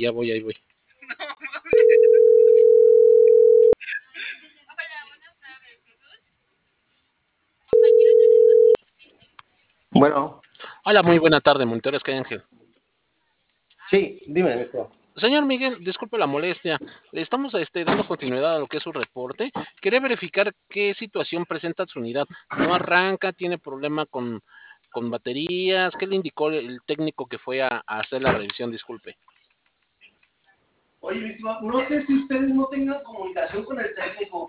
ya voy, ahí voy. Bueno, Hola, muy buena tarde, monitores que Ángel. sí, dime, Nico. Señor Miguel, disculpe la molestia. Le estamos dando continuidad a lo que es su reporte. Quería verificar qué situación presenta su unidad. No arranca, tiene problema con baterías. ¿Qué le indicó el técnico que fue a hacer la revisión? Disculpe. Oye, mi estimado, no sé si ustedes no tengan comunicación con el técnico.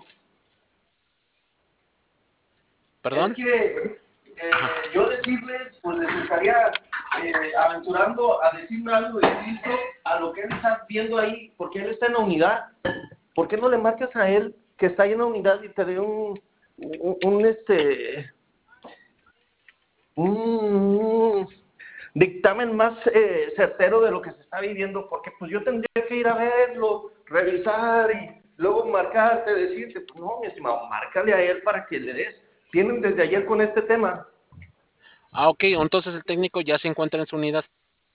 Es ¿Perdón? que Ajá. yo decirles, pues les estaría aventurando a decirme algo distinto a lo que él está viendo ahí, porque él está en la unidad. ¿Por qué no le marcas a él que está ahí en la unidad y te dé un dictamen más certero de lo que se está viviendo? Porque pues yo tendría que ir a verlo, revisar y luego marcarte, decirte, pues no, mi estimado, márcale a él para que le des. Tienen desde ayer con este tema. Ah, ok, entonces el técnico ya se encuentra en su unidad.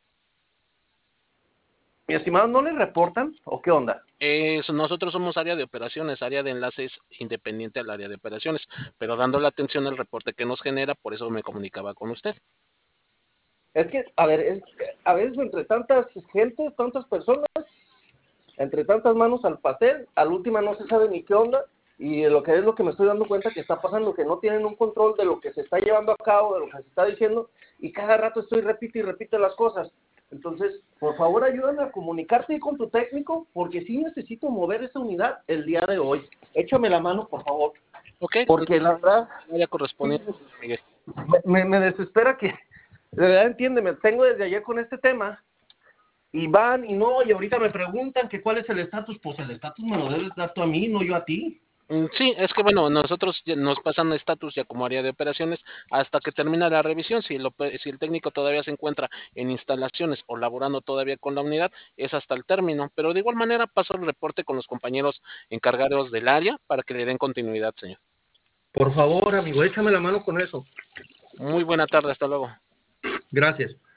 Mi estimado, ¿no le reportan o qué onda? Nosotros somos área de operaciones, área de enlaces independiente al área de operaciones, pero dando la atención al reporte que nos genera, por eso me comunicaba con usted. Es que, a ver, a veces entre tantas gentes, tantas personas, entre tantas manos al pastel, al última no se sabe ni qué onda, y lo que es lo que me estoy dando cuenta que está pasando, que no tienen un control de lo que se está llevando a cabo, de lo que se está diciendo, y cada rato estoy repite y repite las cosas. Entonces, por favor, ayúdame a comunicarte con tu técnico, porque sí necesito mover esa unidad el día de hoy. Échame la mano, por favor, Ok, porque la verdad, área correspondiente, Miguel. me desespera que, de verdad, entiéndeme, tengo desde ayer con este tema, y van y no, y ahorita me preguntan que cuál es el estatus. Pues el estatus me lo debes dar tú a mí, no yo a ti. Sí, es que bueno, nosotros nos pasan estatus ya como área de operaciones hasta que termina la revisión. Si el técnico todavía se encuentra en instalaciones o laborando todavía con la unidad, es hasta el término. Pero de igual manera paso el reporte con los compañeros encargados del área para que le den continuidad, señor. Por favor, amigo, échame la mano con eso. Muy buena tarde, hasta luego. Gracias.